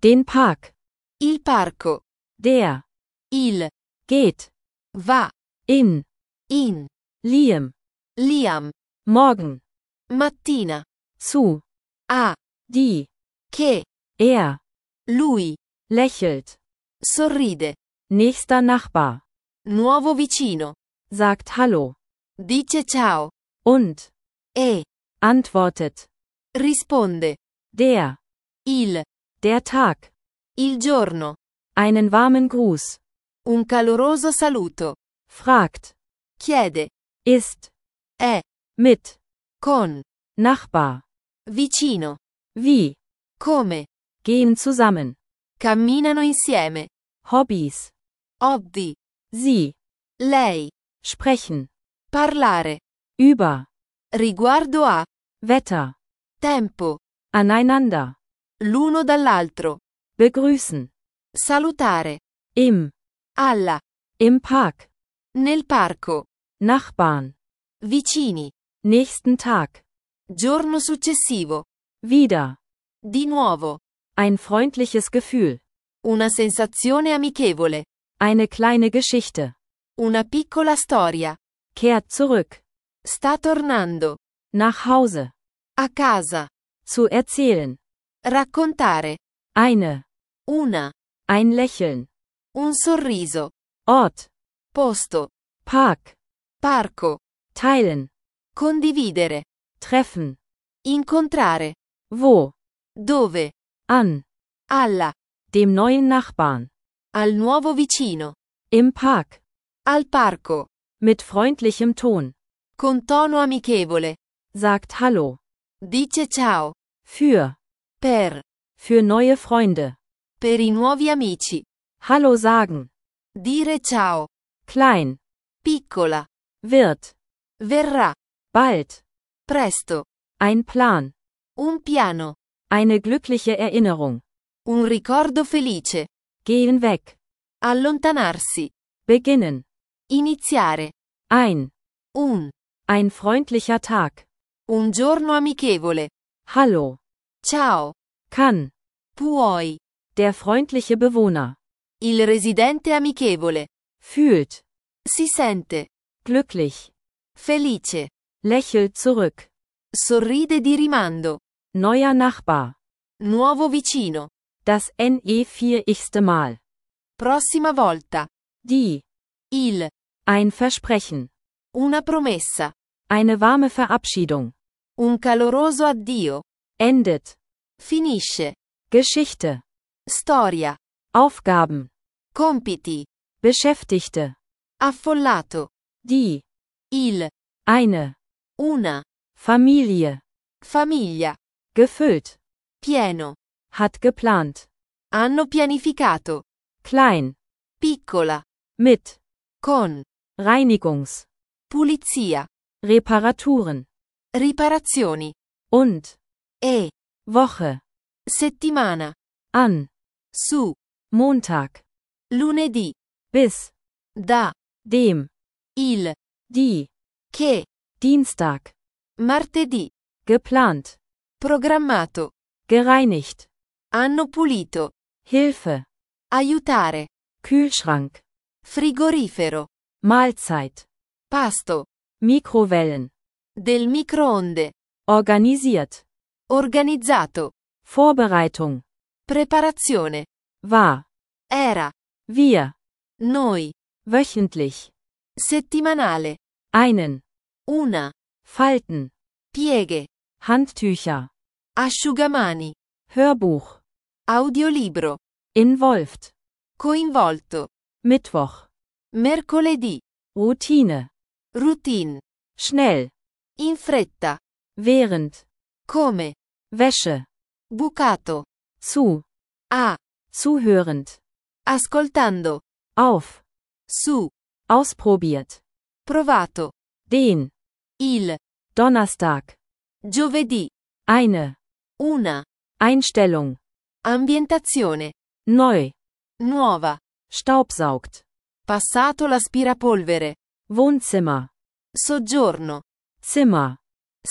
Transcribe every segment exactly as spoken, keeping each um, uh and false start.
Den Park. Il parco. Der. Il. Geht. Va. In. In. Liam. Liam. Morgen. Mattina. Zu. A. Die. Che. Er. Lui. Lächelt. Sorride. Nächster Nachbar. Nuovo vicino. Sagt Hallo. Dice ciao. Und. E. Antwortet. Risponde. Der. Il. Der Tag. Il giorno. Einen warmen Gruß. Un caloroso saluto. Fragt. Chiede. Ist. È. Mit. Con. Nachbar. Vicino. Wie. Come. Gehen zusammen. Camminano insieme. Hobbys. Hobby. Sie. Lei. Sprechen. Parlare. Über. Riguardo a. Wetter. Tempo. Aneinander. L'uno dall'altro. Begrüßen. Salutare. Im. Alla. Im Park. Nel parco. Nachbarn. Vicini. Nächsten Tag. Giorno successivo. Wieder. Di nuovo. Ein freundliches Gefühl. Una sensazione amichevole. Eine kleine Geschichte. Una piccola storia. Kehrt zurück. Sta tornando. Nach Hause. A casa. Zu erzählen. Raccontare. Eine. Una. Ein Lächeln. Un sorriso. Ort. Posto. Park. Parco. Teilen. Condividere. Treffen. Incontrare. Wo. Dove. An. Alla. Dem neuen Nachbarn. Al nuovo vicino. Im Park. Al parco. Mit freundlichem Ton. Con tono amichevole. Sagt Hallo. Dice ciao. Für. Per. Für neue Freunde. Per i nuovi amici. Hallo sagen. Dire ciao. Klein. Piccola. Wird. Verrà. Bald. Presto. Ein Plan. Un piano. Eine glückliche Erinnerung. Un ricordo felice. Gehen weg. Allontanarsi. Beginnen. Iniziare. Ein. Un. Ein freundlicher Tag. Un giorno amichevole. Hallo. Ciao. Kann. Puoi. Der freundliche Bewohner. Il residente amichevole. Fühlt. Si sente. Glücklich. Felice. Lächelt zurück. Sorride di rimando. Neuer Nachbar. Nuovo vicino. Das N E vierzigste Mal. Prossima volta. Die. Il. Ein Versprechen. Una promessa. Eine warme Verabschiedung. Un caloroso addio. Endet. Finisce. Geschichte. Storia. Aufgaben. Compiti. Beschäftigte. Affollato. Die. Il. Eine. Una. Familie. Famiglia. Gefüllt. Pieno. Hat geplant. Hanno pianificato. Klein. Piccola. Mit. Con. Reinigungs. Pulizia. Reparaturen. Riparazioni. Und. E. Woche. Settimana. An. Su. Montag. Lunedì. Bis. Da. Dem. Il. Die. Che. Dienstag. Martedì. Geplant. Programmato. Gereinigt. Hanno pulito. Hilfe. Aiutare. Kühlschrank. Frigorifero. Mahlzeit. Pasto. Mikrowellen. Del microonde. Organisiert. Organizzato. Vorbereitung. Preparazione. War. Era. Wir. Noi. Wöchentlich. Settimanale. Einen. Una. Falten. Pieghe. Handtücher. Asciugamani. Hörbuch. Audiolibro. Involved. Coinvolto. Mittwoch. Mercoledì. Routine. Routine. Schnell. In fretta. Während. Come. Wäsche. Bucato. Zu. A. Zuhörend. Ascoltando. Auf. Su. Ausprobiert. Provato. Den. Il. Donnerstag. Giovedì. Eine. Una. Einstellung. Ambientazione. Neu. Nuova. Staubsaugt. Passato l'aspirapolvere. Wohnzimmer. Soggiorno. Zimmer.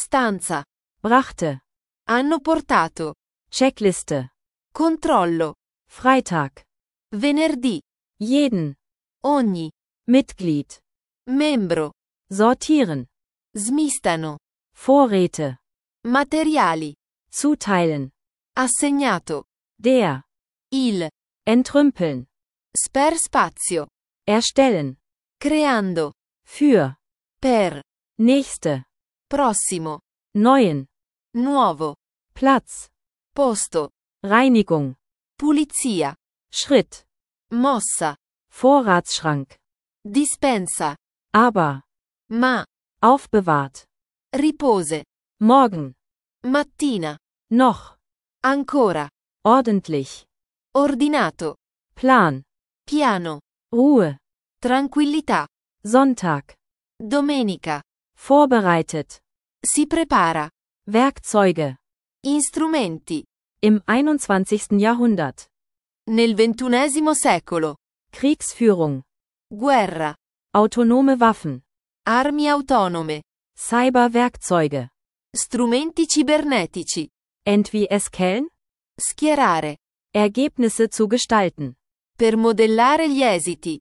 Stanza. Brachte. Hanno portato. Checkliste. Controllo. Freitag. venerdì, Jeden. ogni, Mitglied. membro, Sortieren. smistano, Vorräte. materiali, Zuteilen. assegnato, Der. il, Entrümpeln. spare spazio, Erstellen. creando, Für. per, Nächste. prossimo, Neuen. nuovo, Platz. posto, Reinigung. pulizia, Schritt. mossa, Vorratsschrank. dispensa, Aber. ma, Aufbewahrt. ripose, Morgen. mattina, Noch. ancora, Ordentlich. ordinato, Plan. piano, Ruhe. tranquillità, Sonntag. domenica, Vorbereitet. si prepara, Werkzeuge. strumenti, Im einundzwanzigsten Jahrhundert. nel ventunesimo secolo, Kriegsführung. guerra, Autonome Waffen. armi autonome, Cyberwerkzeuge. strumenti cibernetici, Entwickeln. schierare, Ergebnisse zu gestalten. per modellare gli esiti,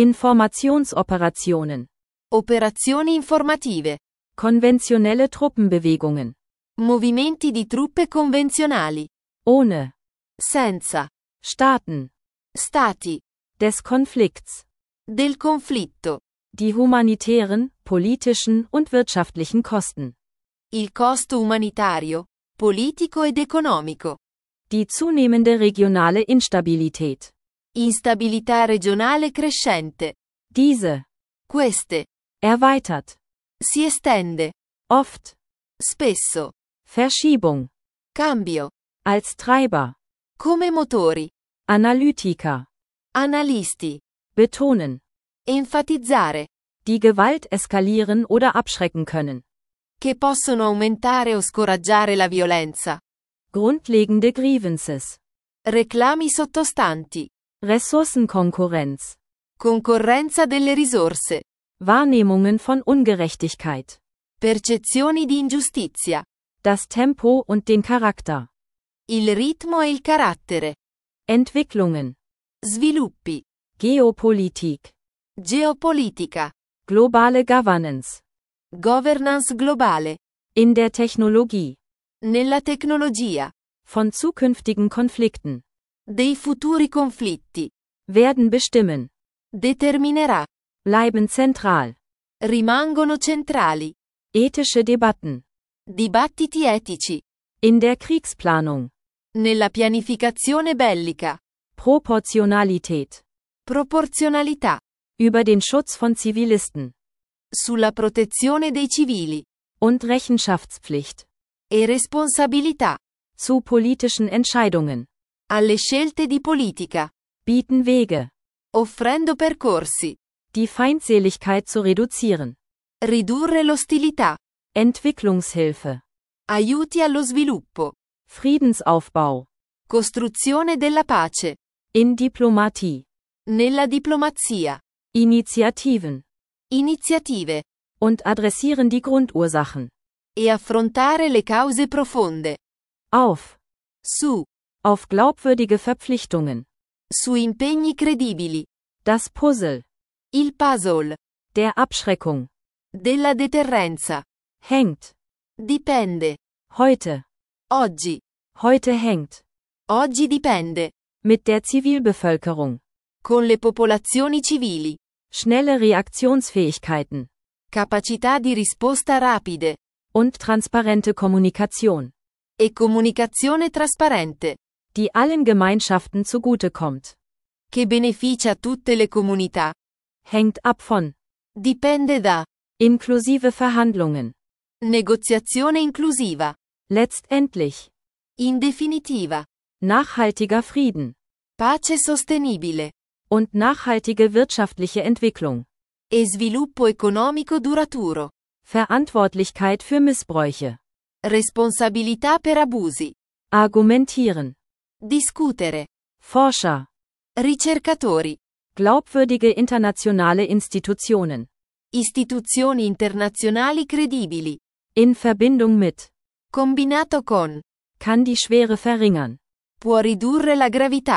Informationsoperationen. operazioni informative, Konventionelle Truppenbewegungen. movimenti di truppe convenzionali, Ohne. senza, Staaten. stati, Des Konflikts. del conflitto, Die humanitären, politischen und wirtschaftlichen Kosten. il costo umanitario, politico ed economico, Die zunehmende regionale Instabilität. instabilità regionale crescente, Diese. queste, Erweitert. si estende, Oft. spesso, Verschiebung. cambio, Als Treiber. come motori, Analytiker. analisti, Betonen. enfatizzare, Die Gewalt eskalieren oder abschrecken können. che possono aumentare o scoraggiare la violenza, Grundlegende Grievances. reclami sottostanti, Ressourcenkonkurrenz. concorrenza delle risorse, Wahrnehmungen von Ungerechtigkeit. percezioni di ingiustizia, Das Tempo und den Charakter. il ritmo e il carattere, Entwicklungen. sviluppi, Geopolitik. geopolitica, Globale Governance. governance globale, In der Technologie. nella tecnologia, Von zukünftigen Konflikten. dei futuri conflitti, Werden bestimmen. determinerà, Bleiben zentral. rimangono centrali, Ethische Debatten. dibattiti etici, In der Kriegsplanung. nella pianificazione bellica, Proportionalität. proporzionalità, Über den Schutz von Zivilisten. sulla protezione dei civili, Und Rechenschaftspflicht. e responsabilità, Zu politischen Entscheidungen. alle scelte di politica, Bieten Wege. offrendo percorsi, Die Feindseligkeit zu reduzieren. ridurre l'ostilità, Entwicklungshilfe. aiuti allo sviluppo, Friedensaufbau. costruzione della pace, In Diplomatie. nella diplomazia, Initiativen. iniziative, Und adressieren die Grundursachen. e affrontare le cause profonde, Auf. su, Auf glaubwürdige Verpflichtungen. su impegni credibili, Das Puzzle. il puzzle, Der Abschreckung. della deterrenza, Hängt. dipende, Heute. oggi, Heute hängt. oggi dipende, Mit der Zivilbevölkerung. con le popolazioni civili, Schnelle Reaktionsfähigkeiten. capacità di risposta rapide, Und transparente Kommunikation. e comunicazione trasparente, Die allen Gemeinschaften zugutekommt. che beneficia tutte le comunità, Hängt ab von. dipende da, Inklusive Verhandlungen. negoziazione inclusiva, Letztendlich. in definitiva, Nachhaltiger Frieden. pace sostenibile, Und nachhaltige wirtschaftliche Entwicklung. e sviluppo economico duraturo, Verantwortlichkeit für Missbräuche. responsabilità per abusi, Argumentieren. discutere, Forscher. ricercatori, Glaubwürdige internationale Institutionen. istituzioni internazionali credibili, In Verbindung mit. combinato con, Kann die Schwere verringern. può ridurre la gravità,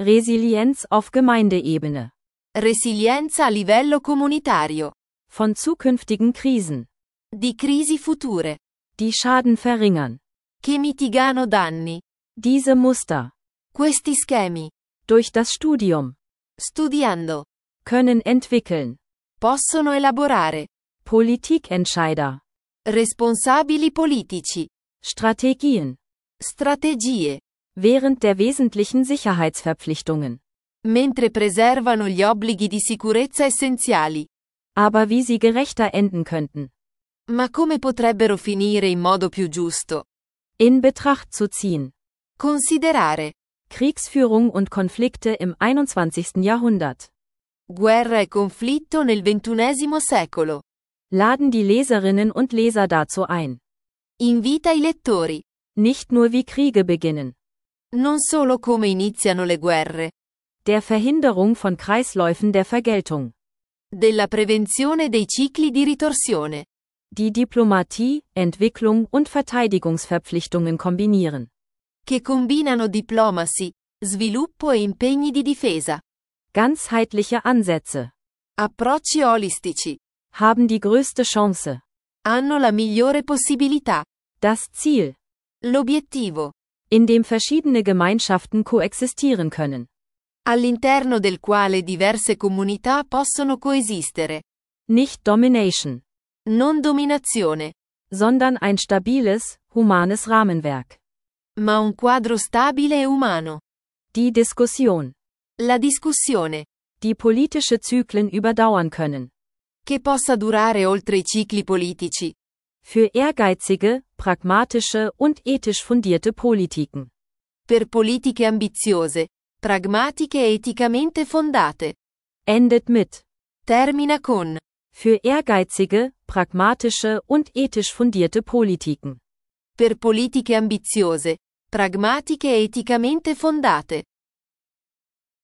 Resilienz auf Gemeindeebene. Resilienza a livello comunitario. Von zukünftigen Krisen. Di crisi future. Die Schaden verringern. Che mitigano danni. Diese Muster. Questi schemi. Durch das Studium. Studiando. Können entwickeln. Possono elaborare. Politikentscheider. Responsabili politici. Strategien. Strategie. Während der wesentlichen Sicherheitsverpflichtungen. Mentre preservano gli obblighi di sicurezza essenziali. Aber wie sie gerechter enden könnten. Ma come potrebbero finire in modo più giusto? In Betracht zu ziehen. Considerare. Kriegsführung und Konflikte im einundzwanzigsten Jahrhundert. Guerra e conflitto nel ventunesimo secolo. Laden die Leserinnen und Leser dazu ein. Invita i lettori. Nicht nur wie Kriege beginnen. Non solo come iniziano le guerre. Der Verhinderung von Kreisläufen der Vergeltung. Della prevenzione dei cicli di ritorsione. Die Diplomatie, Entwicklung und Verteidigungsverpflichtungen kombinieren. Che combinano diplomacy, sviluppo e impegni di difesa. Ganzheitliche Ansätze. Approcci olistici. Haben die größte Chance. Hanno la migliore possibilità. Das Ziel. L'obiettivo. In dem verschiedene Gemeinschaften koexistieren können. All'interno del quale diverse comunità possono coesistere. Nicht Domination. Non dominazione. Sondern ein stabiles, humanes Rahmenwerk. Ma un quadro stabile e umano. Die Diskussion. La discussione. Die politische Zyklen überdauern können. Che possa durare oltre i cicli politici. Für ehrgeizige, pragmatische und ethisch fundierte Politiken. Per politiche ambiziose, pragmatiche e eticamente fondate. Endet mit. Termina con. Für ehrgeizige, pragmatische und ethisch fundierte Politiken. Per politiche ambiziose, pragmatiche e eticamente fondate.